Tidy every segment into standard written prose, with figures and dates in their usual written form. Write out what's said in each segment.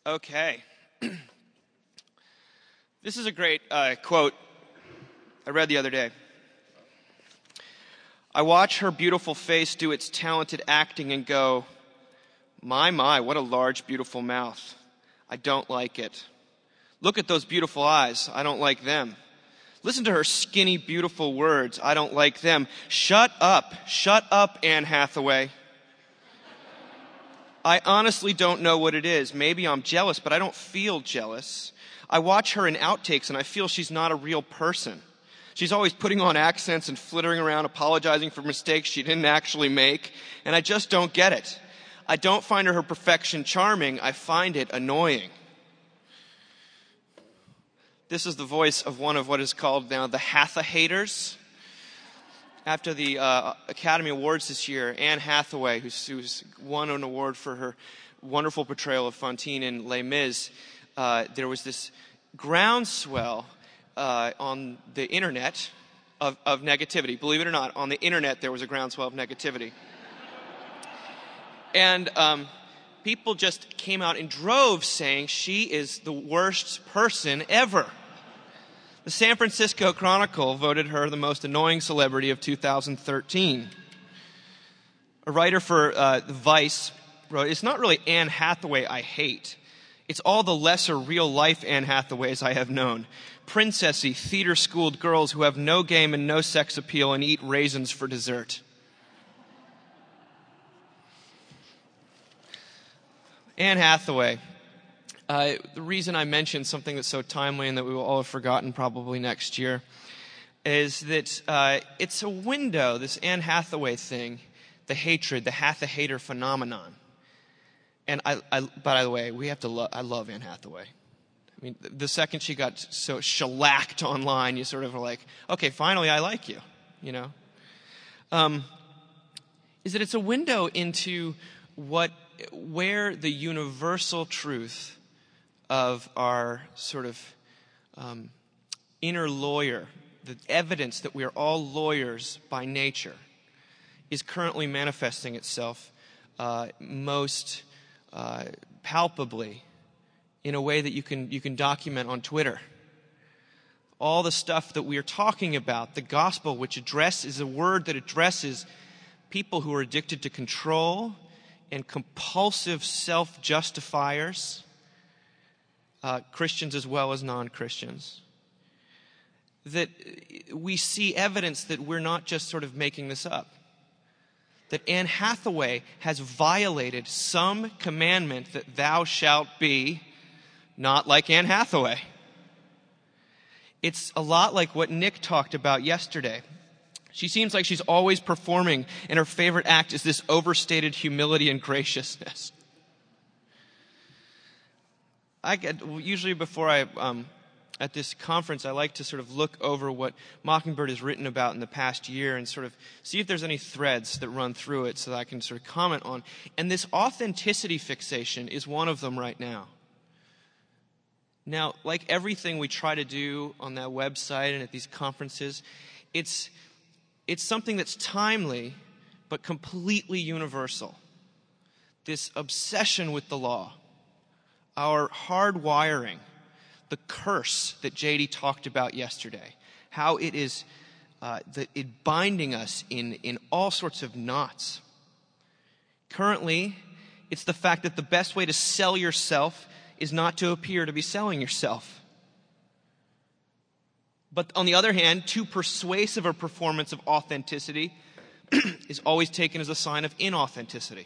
Okay. This is a great quote I read the other day. I watch her beautiful face do its talented acting and go, my, what a large, beautiful mouth. I don't like it. Look at those beautiful eyes. I don't like them. Listen to her skinny, beautiful words. I don't like them. Shut up, Anne Hathaway. I honestly don't know what it is. Maybe I'm jealous, but I don't feel jealous. I watch her in outtakes and I feel she's not a real person. She's always putting on accents and flittering around, apologizing for mistakes she didn't actually make, and I just don't get it. I don't find her perfection charming. I find it annoying. This is the voice of one of what is called now the Hatha-haters. After the Academy Awards this year, Anne Hathaway, who's won an award for her wonderful portrayal of Fantine in Les Mis, there was this groundswell on the internet of negativity. Believe it or not, on the internet there was a groundswell of negativity. And people just came out in droves saying she is the worst person ever. The San Francisco Chronicle voted her the most annoying celebrity of 2013. A writer for Vice wrote, "It's not really Anne Hathaway I hate. It's all the lesser real-life Anne Hathaways I have known. Princessy, theater-schooled girls who have no game and no sex appeal and eat raisins for dessert." Anne Hathaway. The reason I mentioned something that's so timely and that we will all have forgotten probably next year is that it's a window, this Anne Hathaway thing, the hatred, the Hatha-hater phenomenon. And by the way, I love Anne Hathaway. I mean, the second she got so shellacked online, you sort of are like, okay, finally I like you, you know. Is that it's a window into where the universal truth of our sort of inner lawyer, the evidence that we are all lawyers by nature, is currently manifesting itself most palpably in a way that you can document on Twitter. All the stuff that we are talking about, the gospel, which is a word that addresses people who are addicted to control and compulsive self-justifiers, Christians as well as non-Christians, that we see evidence that we're not just sort of making this up. That Anne Hathaway has violated some commandment that thou shalt be not like Anne Hathaway. It's a lot like what Nick talked about yesterday. She seems like she's always performing, and her favorite act is this overstated humility and graciousness. Usually before at this conference, I like to sort of look over what Mockingbird has written about in the past year and sort of see if there's any threads that run through it so that I can sort of comment on. And this authenticity fixation is one of them right now. Now, like everything we try to do on that website and at these conferences, it's something that's timely but completely universal. This obsession with the law, our hard wiring, the curse that J.D. talked about yesterday, how it is it binding us in all sorts of knots. Currently, it's the fact that the best way to sell yourself is not to appear to be selling yourself. But on the other hand, too persuasive a performance of authenticity is always taken as a sign of inauthenticity.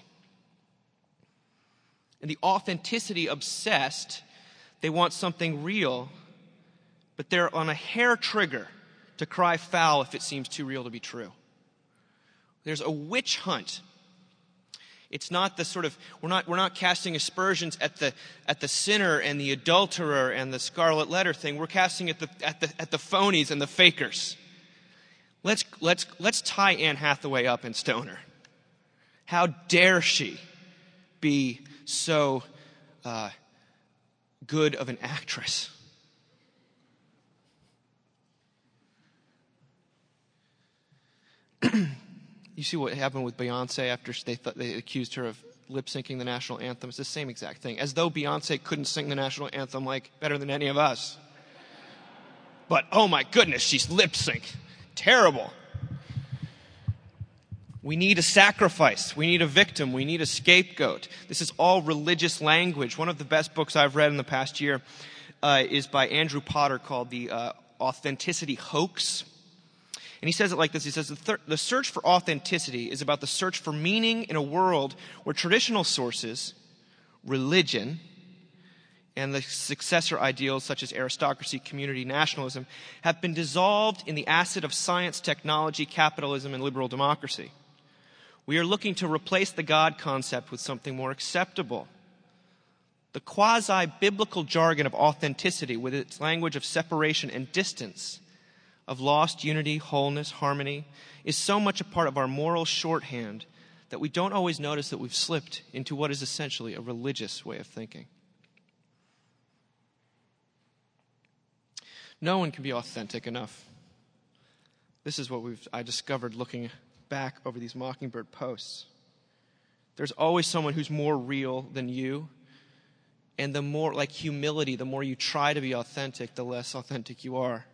And the authenticity obsessed, they want something real, but they're on a hair trigger to cry foul if it seems too real to be true. There's a witch hunt. It's not the sort of we're not casting aspersions at the sinner and the adulterer and the scarlet letter thing. We're casting at the phonies and the fakers. Let's tie Anne Hathaway up and stone her. How dare she be so good of an actress? You see what happened with Beyonce after they accused her of lip syncing the national anthem. It's the same exact thing. As though Beyonce couldn't sing the national anthem better than any of us. But oh my goodness, she's lip sync. Terrible. We need a sacrifice. We need a victim. We need a scapegoat. This is all religious language. One of the best books I've read in the past year is by Andrew Potter called The Authenticity Hoax. And he says it like this. He says, the search for authenticity is about the search for meaning in a world where traditional sources, religion, and the successor ideals such as aristocracy, community, nationalism, have been dissolved in the acid of science, technology, capitalism, and liberal democracy. We are looking to replace the God concept with something more acceptable. The quasi-biblical jargon of authenticity, with its language of separation and distance, of lost unity, wholeness, harmony, is so much a part of our moral shorthand that we don't always notice that we've slipped into what is essentially a religious way of thinking. No one can be authentic enough. This is what I discovered looking back over these Mockingbird posts. There's always someone who's more real than you. And the more, like humility, the more you try to be authentic, the less authentic you are.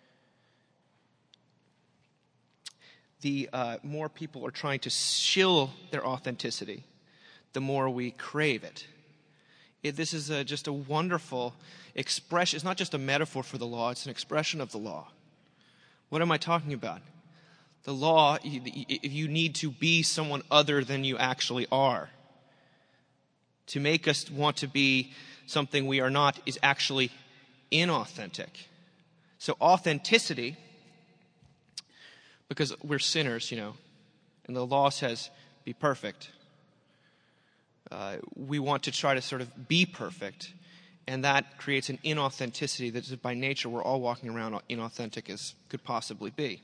The more people are trying to shill their authenticity, the more we crave it. This is just a wonderful expression. It's not just a metaphor for the law, it's an expression of the law. What am I talking about? The law, you need to be someone other than you actually are. To make us want to be something we are not is actually inauthentic. So authenticity, because we're sinners, and the law says, be perfect. We want to try to sort of be perfect, and that creates an inauthenticity that is by nature we're all walking around inauthentic as could possibly be.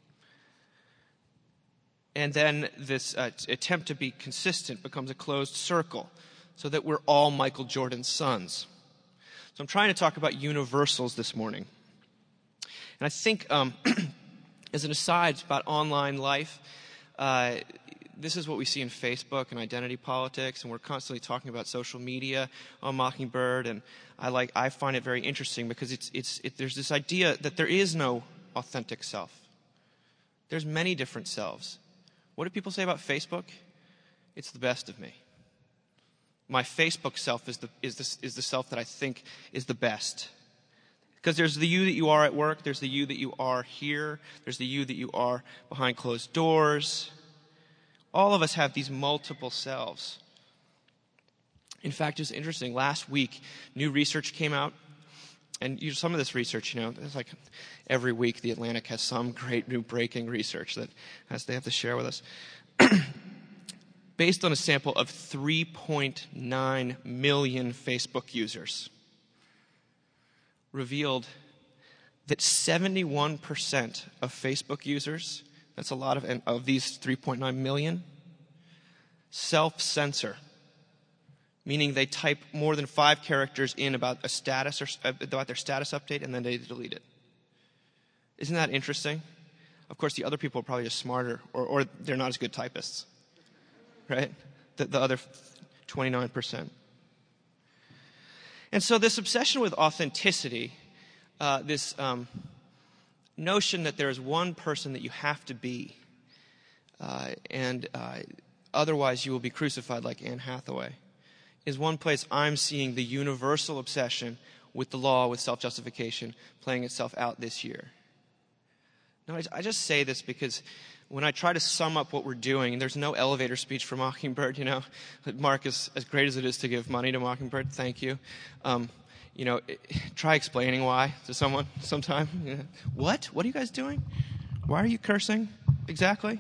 And then this attempt to be consistent becomes a closed circle, so that we're all Michael Jordan's sons. So I'm trying to talk about universals this morning. And I think, as an aside about online life, this is what we see in Facebook and identity politics, and we're constantly talking about social media on Mockingbird, and I find it very interesting because there's this idea that there is no authentic self. There's many different selves. What do people say about Facebook? It's the best of me. My Facebook self is the self that I think is the best. Because there's the you that you are at work, there's the you that you are here, there's the you that you are behind closed doors. All of us have these multiple selves. In fact, it's interesting. Last week, new research came out. And some of this research, it's like every week the Atlantic has some great new breaking research that they have to share with us. Based on a sample of 3.9 million Facebook users, revealed that 71% of Facebook users, that's a lot of these 3.9 million, self-censor. Meaning they type more than 5 characters in about a status or about their status update, and then they delete it. Isn't that interesting? Of course, the other people are probably just smarter, or they're not as good typists, right? The other 29%. And so this obsession with authenticity, this notion that there is one person that you have to be, and otherwise you will be crucified like Anne Hathaway, is one place I'm seeing the universal obsession with the law, with self-justification, playing itself out this year. Now, I just say this because when I try to sum up what we're doing, and there's no elevator speech for Mockingbird, Mark, as great as it is to give money to Mockingbird, thank you. Try explaining why to someone sometime. What? What are you guys doing? Why are you cursing? Exactly.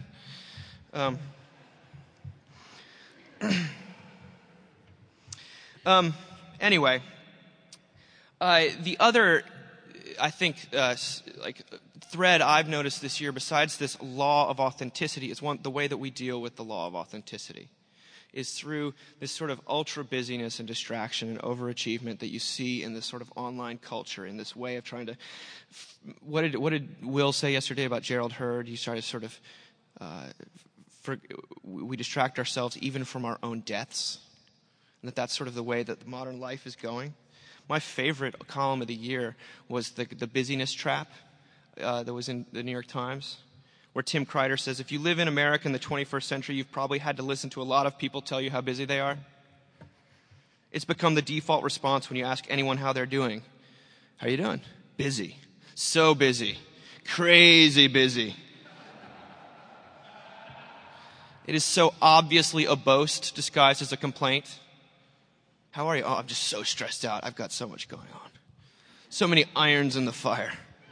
Anyway, the other, I think, thread I've noticed this year, besides this law of authenticity, is the way that we deal with the law of authenticity, is through this sort of ultra busyness and distraction and overachievement that you see in this sort of online culture, in this way of trying to. What did Will say yesterday about Gerald Hurd? He tried to sort of we distract ourselves even from our own deaths, and that's sort of the way that modern life is going. My favorite column of the year was the busyness trap that was in the New York Times, where Tim Kreider says, if you live in America in the 21st century, you've probably had to listen to a lot of people tell you how busy they are. It's become the default response when you ask anyone how they're doing. How are you doing? Busy. So busy. Crazy busy. It is so obviously a boast disguised as a complaint. How are you? Oh, I'm just so stressed out. I've got so much going on. So many irons in the fire.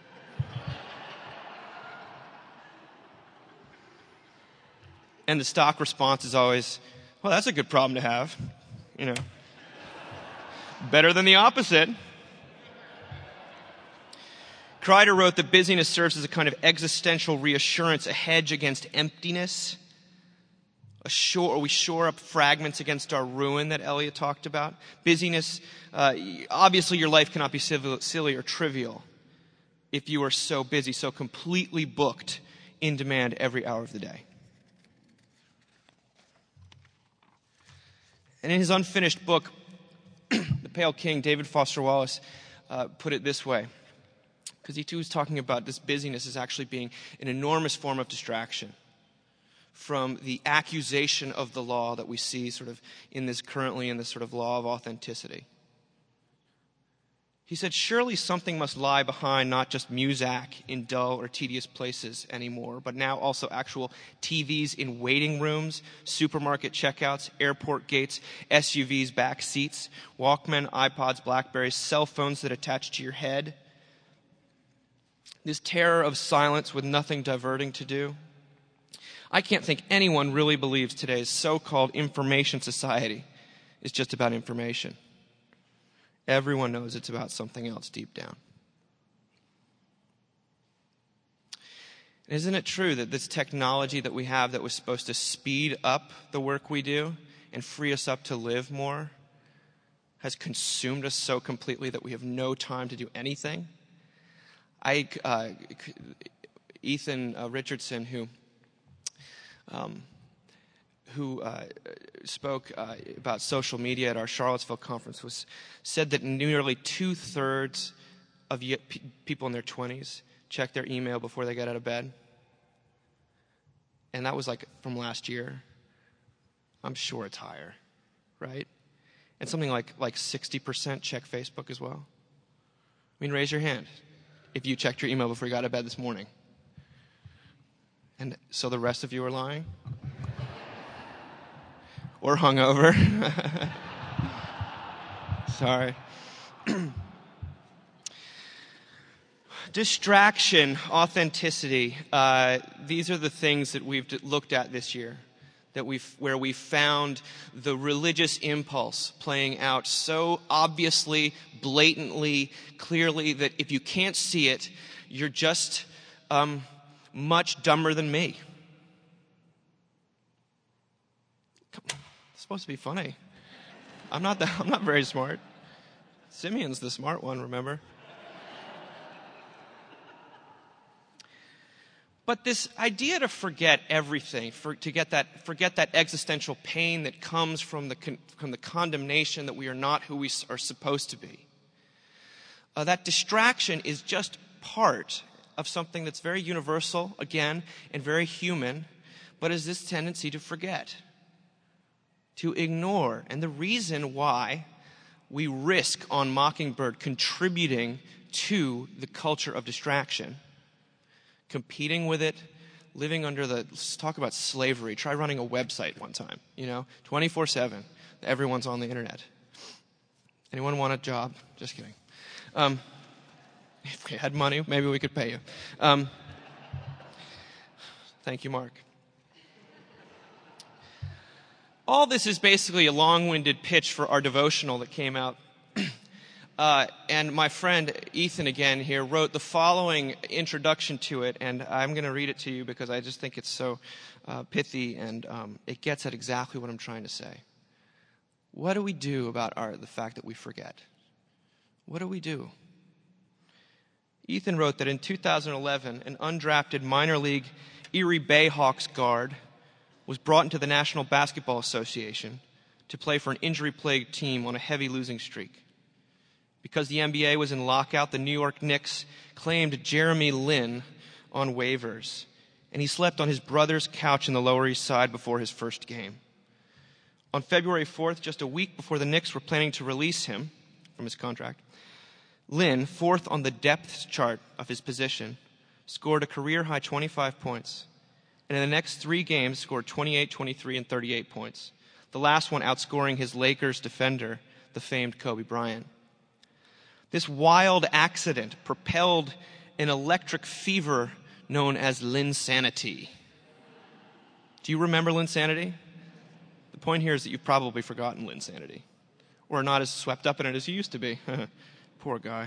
And the stock response is always, well, that's a good problem to have. You know. Better than the opposite. Kreider wrote that busyness serves as a kind of existential reassurance, a hedge against emptiness. We shore up fragments against our ruin that Eliot talked about. Busyness, obviously your life cannot be silly or trivial if you are so busy, so completely booked, in demand every hour of the day. And in his unfinished book, The Pale King, David Foster Wallace put it this way, because he too was talking about this busyness as actually being an enormous form of distraction from the accusation of the law that we see sort of currently in this sort of law of authenticity. He said, surely something must lie behind not just muzak in dull or tedious places anymore, but now also actual TVs in waiting rooms, supermarket checkouts, airport gates, SUVs, back seats, Walkman, iPods, Blackberries, cell phones that attach to your head. This terror of silence with nothing diverting to do. I can't think anyone really believes today's so-called information society is just about information. Everyone knows it's about something else deep down. Isn't it true that this technology that we have that was supposed to speed up the work we do and free us up to live more has consumed us so completely that we have no time to do anything? Ethan Richardson, who spoke about social media at our Charlottesville conference, said that nearly 2/3 of people in their 20s check their email before they get out of bed. And that was like from last year. I'm sure it's higher, right? And something like 60% check Facebook as well. I mean, raise your hand if you checked your email before you got out of bed this morning. And so the rest of you are lying? Or hungover. Sorry. Distraction, authenticity. These are the things that we've looked at this year, where we found the religious impulse playing out so obviously, blatantly, clearly that if you can't see it, you're just much dumber than me. It's supposed to be funny. I'm not very smart. Simeon's the smart one, remember? But this idea to forget everything, forget that existential pain that comes from the condemnation that we are not who we are supposed to be. That distraction is just part of something that's very universal, again, and very human, but is this tendency to forget, to ignore. And the reason why we risk on Mockingbird contributing to the culture of distraction, competing with it, living under let's talk about slavery. Try running a website one time, 24/7. Everyone's on the internet. Anyone want a job? Just kidding. If we had money, maybe we could pay you. Thank you, Mark. All this is basically a long-winded pitch for our devotional that came out. And my friend Ethan, again, here, wrote the following introduction to it, and I'm going to read it to you because I just think it's so pithy, and it gets at exactly what I'm trying to say. What do we do about the fact that we forget? What do we do? Ethan wrote that in 2011, an undrafted minor league Erie Bayhawks guard was brought into the National Basketball Association to play for an injury-plagued team on a heavy losing streak. Because the NBA was in lockout, the New York Knicks claimed Jeremy Lin on waivers, and he slept on his brother's couch in the Lower East Side before his first game. On February 4th, just a week before the Knicks were planning to release him from his contract, Lin, fourth on the depth chart of his position, scored a career-high 25 points, and in the next 3 games scored 28, 23, and 38 points, the last one outscoring his Lakers defender, the famed Kobe Bryant. This wild accident propelled an electric fever known as Linsanity. Do you remember Linsanity? The point here is that you've probably forgotten Linsanity, or are not as swept up in it as you used to be. Poor guy.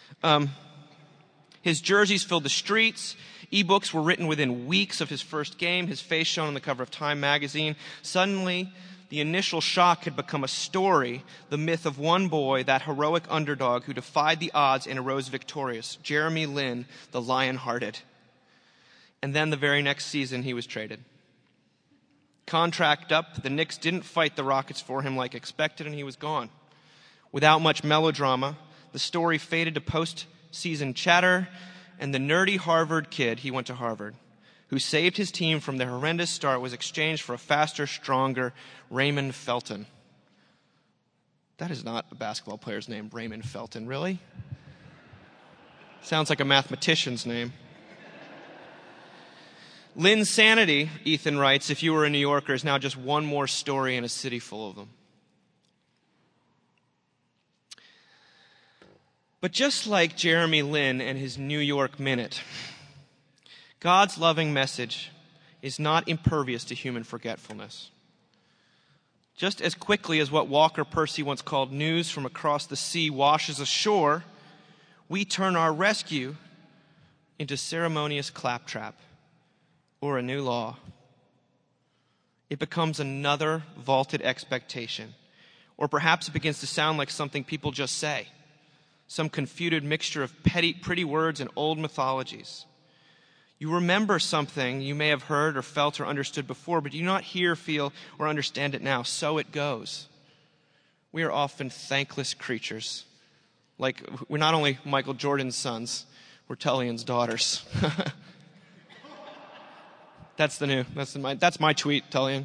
His jerseys filled the streets. E-books were written within weeks of his first game. His face shown on the cover of Time magazine. Suddenly, the initial shock had become a story, the myth of one boy, that heroic underdog who defied the odds and arose victorious, Jeremy Lin, the lion-hearted. And then the very next season, he was traded. Contract up, the Knicks didn't fight the Rockets for him like expected, and he was gone. Without much melodrama, the story faded to post-season chatter, and the nerdy Harvard kid, he went to Harvard, who saved his team from the horrendous start, was exchanged for a faster, stronger Raymond Felton. That is not a basketball player's name, Raymond Felton, really? Sounds like a mathematician's name. Linsanity, Ethan writes, if you were a New Yorker, is now just one more story in a city full of them. But just like Jeremy Lin and his New York Minute, God's loving message is not impervious to human forgetfulness. Just as quickly as what Walker Percy once called news from across the sea washes ashore, we turn our rescue into ceremonious claptrap or a new law. It becomes another vaulted expectation, or perhaps it begins to sound like something people just say, some confuted mixture of pretty words and old mythologies. You remember something you may have heard or felt or understood before, but you do not hear, feel, or understand it now. So it goes. We are often thankless creatures. Like, we're not only Michael Jordan's sons, we're Tullian's daughters. That's my tweet, Tullian.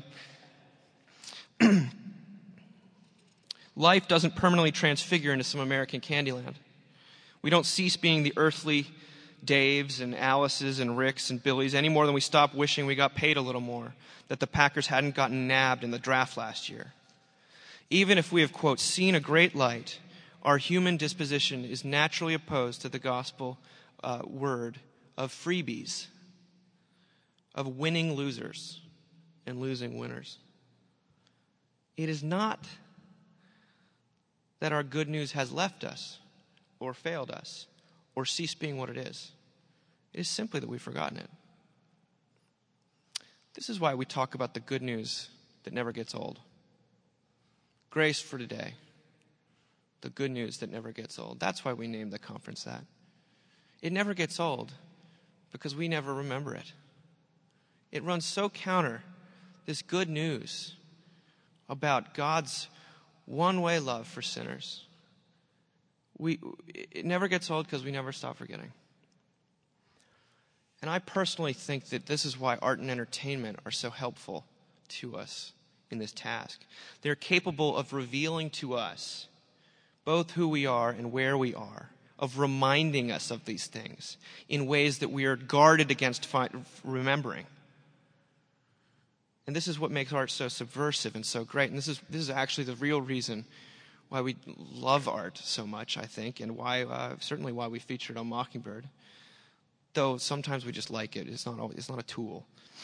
Life doesn't permanently transfigure into some American Candyland. We don't cease being the earthly Daves and Alices and Ricks and Billies any more than we stop wishing we got paid a little more, that the Packers hadn't gotten nabbed in the draft last year. Even if we have, quote, seen a great light, our human disposition is naturally opposed to the gospel word of freebies, of winning losers and losing winners. It is not that our good news has left us or failed us or ceased being what it is. It is simply that we've forgotten it. This is why we talk about the good news that never gets old. Grace for today. The good news that never gets old. That's why we named the conference that. It never gets old because we never remember it. It runs so counter, this good news about God's one-way love for sinners. It never gets old because we never stop forgetting. And I personally think that this is why art and entertainment are so helpful to us in this task. They're capable of revealing to us both who we are and where we are, of reminding us of these things in ways that we are guarded against remembering. And this is what makes art so subversive and so great. And this is actually the real reason why we love art so much, I think, and why certainly why we feature it on Mockingbird. Though sometimes we just like it. It's not a tool.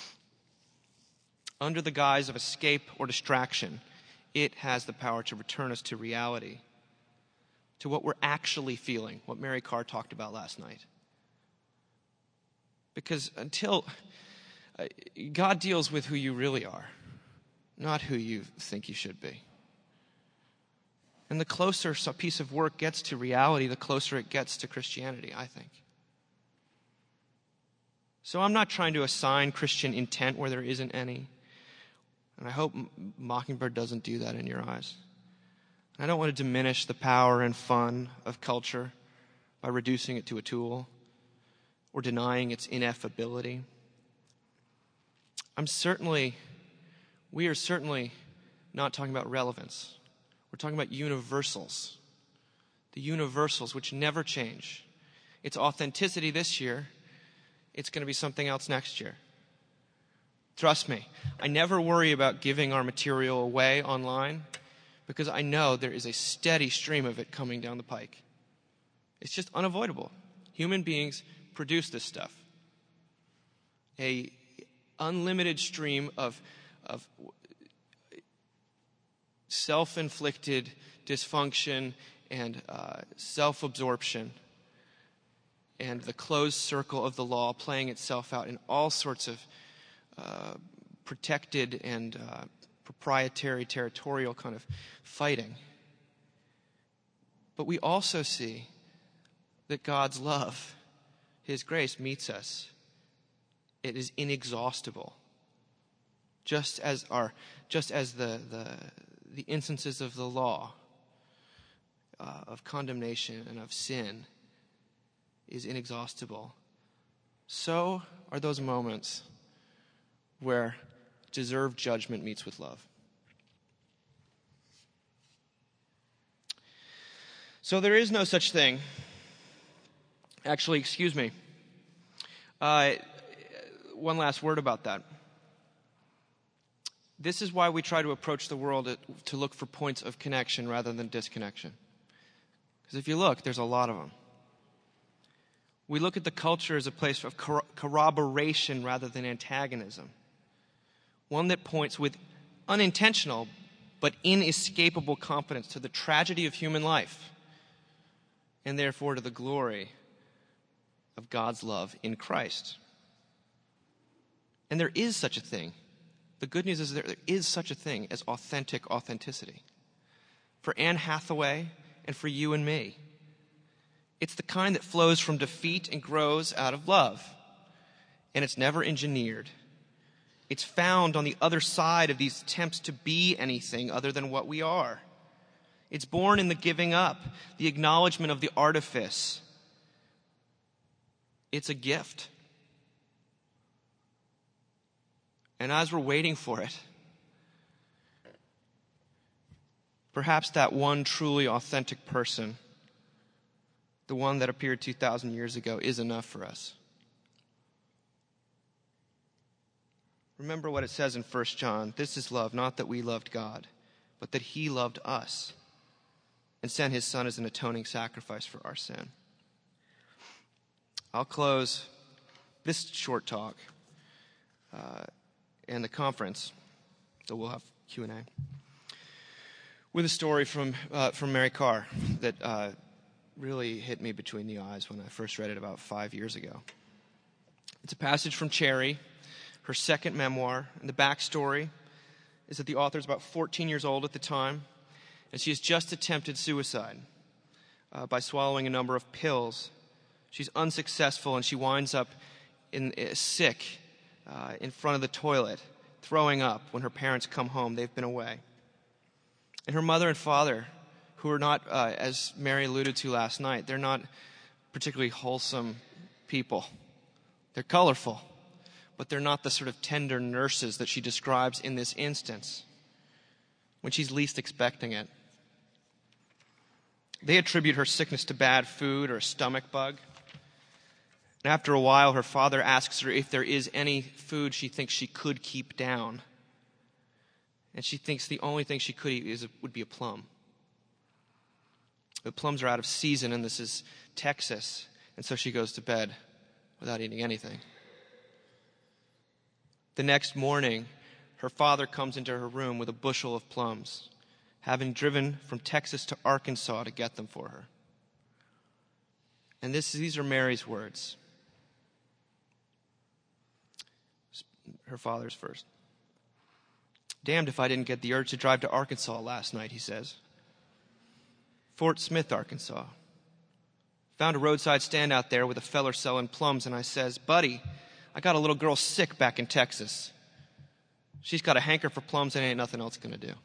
Under the guise of escape or distraction, it has the power to return us to reality, to what we're actually feeling, what Mary Carr talked about last night. Because until God deals with who you really are, not who you think you should be. And the closer a piece of work gets to reality, the closer it gets to Christianity, I think. So I'm not trying to assign Christian intent where there isn't any. And I hope Mockingbird doesn't do that in your eyes. I don't want to diminish the power and fun of culture by reducing it to a tool or denying its ineffability. We are certainly not talking about relevance. We're talking about universals. The universals which never change. Its authenticity this year, it's going to be something else next year. Trust me, I never worry about giving our material away online because I know there is a steady stream of it coming down the pike. It's just unavoidable. Human beings produce this stuff. A unlimited stream of self-inflicted dysfunction and self-absorption and the closed circle of the law playing itself out in all sorts of protected and proprietary territorial kind of fighting. But we also see that God's love, His grace meets us. It is inexhaustible. Just as the instances of the law, of condemnation and of sin is inexhaustible, so are those moments where deserved judgment meets with love. So there is no such thing. Actually, excuse me. One last word about that. This is why we try to approach the world to look for points of connection rather than disconnection. Because if you look, there's a lot of them. We look at the culture as a place of corroboration rather than antagonism. One that points with unintentional but inescapable confidence to the tragedy of human life and therefore to the glory of God's love in Christ. And there is such a thing. The good news is there is such a thing as authentic authenticity. For Anne Hathaway and for you and me. It's the kind that flows from defeat and grows out of love. And it's never engineered. It's found on the other side of these attempts to be anything other than what we are. It's born in the giving up, the acknowledgement of the artifice. It's a gift. And as we're waiting for it, perhaps that one truly authentic person, the one that appeared 2,000 years ago, is enough for us. Remember what it says in 1 John. This is love, not that we loved God, but that He loved us and sent His Son as an atoning sacrifice for our sin. I'll close this short talk and the conference, so we'll have Q&A, with a story from Mary Karr that really hit me between the eyes when I first read it about 5 years ago. It's a passage from Cherry, her second memoir, and the backstory is that the author is about 14 years old at the time, and she has just attempted suicide by swallowing a number of pills. She's unsuccessful, and she winds up sick in front of the toilet, throwing up when her parents come home. They've been away. And her mother and father, who are not, as Mary alluded to last night, they're not particularly wholesome people. They're colorful, but they're not the sort of tender nurses that she describes in this instance, when she's least expecting it. They attribute her sickness to bad food or a stomach bug. And after a while, her father asks her if there is any food she thinks she could keep down. And she thinks the only thing she could eat would be a plum. But plums are out of season, and this is Texas. And so she goes to bed without eating anything. The next morning, her father comes into her room with a bushel of plums, having driven from Texas to Arkansas to get them for her. And these are Mary's words. Her father's first. Damned if I didn't get the urge to drive to Arkansas last night, he says. Fort Smith, Arkansas. Found a roadside stand out there with a feller selling plums, and I says, buddy, I got a little girl sick back in Texas. She's got a hanker for plums and ain't nothing else going to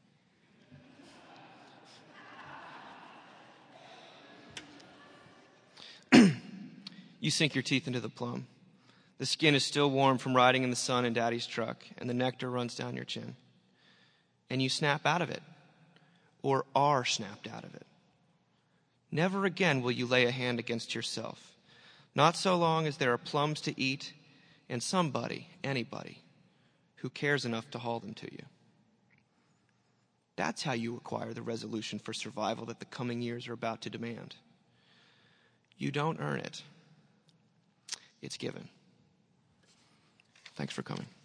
do. You sink your teeth into the plum. The skin is still warm from riding in the sun in Daddy's truck, and the nectar runs down your chin. And you snap out of it, or are snapped out of it. Never again will you lay a hand against yourself, not so long as there are plums to eat and somebody, anybody, who cares enough to haul them to you. That's how you acquire the resolution for survival that the coming years are about to demand. You don't earn it. It's given. Thanks for coming.